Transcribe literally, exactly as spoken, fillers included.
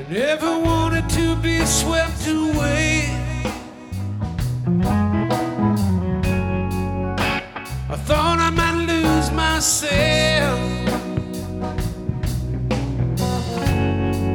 Never wanted to be swept away. I thought I might lose myself.